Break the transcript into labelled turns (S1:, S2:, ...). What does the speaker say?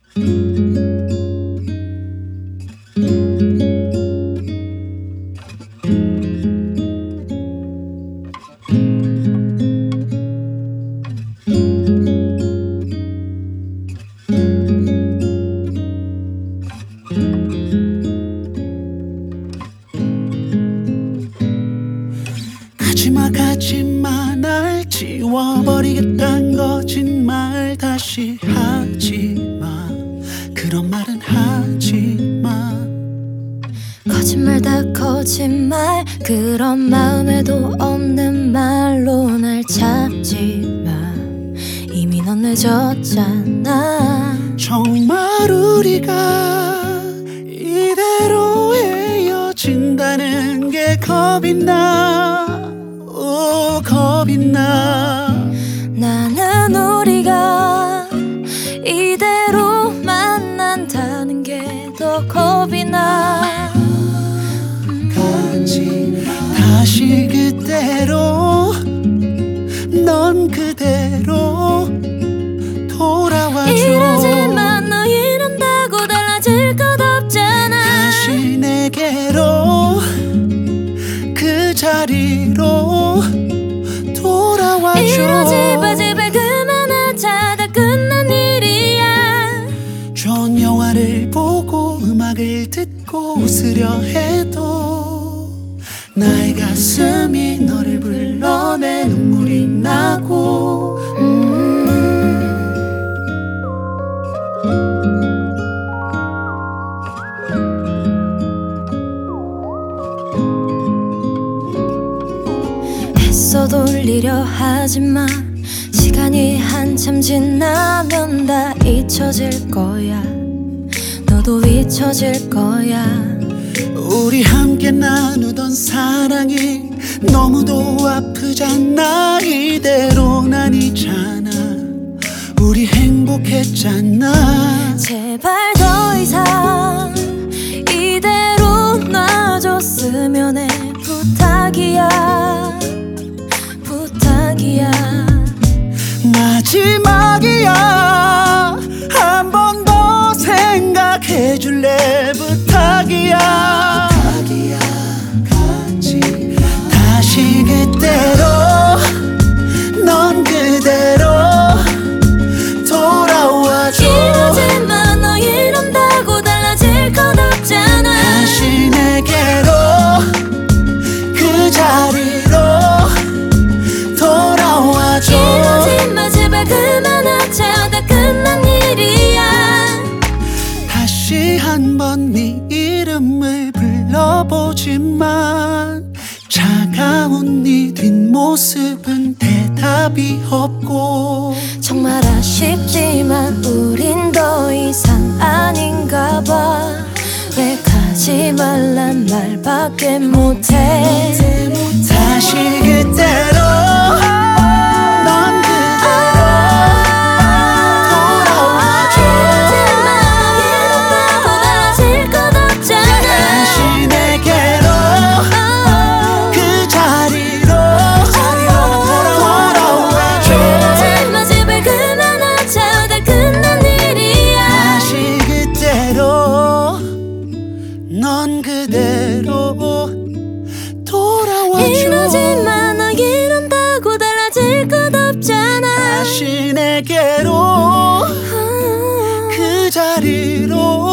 S1: 가지마 날 지워버리겠단 거짓말 다시 하지마 그런 말은 하지마
S2: 거짓말 다 거짓말 그런 마음에도 없는 말로 날 찾지마 이미 넌 늦었잖아
S1: 정말 우리가 이대로 헤어진다는 게 겁이 나 겁이 나
S2: 나는 우리가 이대로 만난다는 게 더 겁이 나
S1: 다시 그대로 넌 그대로 돌아와줘
S2: 이러지만 너 이런다고 달라질 것 없잖아
S1: 다시 내게로 그 자리로 돌아와줘
S2: 이러지 마 제발 그만하자 다 끝난 일이야
S1: 좋은 영화를 보고 음악을 듣고 웃으려 해도 나의 가슴이 너를 불러내 눈물이 나고
S2: 애써 돌리려 하지마 시간이 한참 지나면 다 잊혀질 거야 너도 잊혀질 거야
S1: 우리 함께 나누던 사랑이 너무도 아프잖아 이대로는 아니잖아 우리 행복했잖아
S2: 제발 더 이상 이대로 놔줬으면 해 부탁이야 부탁이야
S1: 마지막이야 한 번 더 생각해줄래 부탁이야 다시 그대로 넌 그대로 돌아와줘
S2: 이러지마 너 이런다고 달라질 것 없잖아
S1: 다시 내게로 그 자리로 돌아와줘
S2: 이러지마 제발 그만하자 다 끝난 일이야
S1: 다시 한번 네 이름을 불러보지만 차가운 네 뒷모습은 대답이 없고
S2: 정말 아쉽지만 우린 더 이상 아닌가 봐 왜 가지 말란 말밖에 못해
S1: 다시 그대로 넌 그대로 돌아와줘
S2: 이러지마 달라질 것 없잖아
S1: 다시 내게로 그 자리로 돌아와줘
S2: 이러지마 제발 그만하자 다 끝난 일이야
S1: 다시 그대로 넌 그대로 돌아와줘
S2: 이러지마 너 이런다고 달라질 것 없잖아
S1: 다시 내게로 그 자리로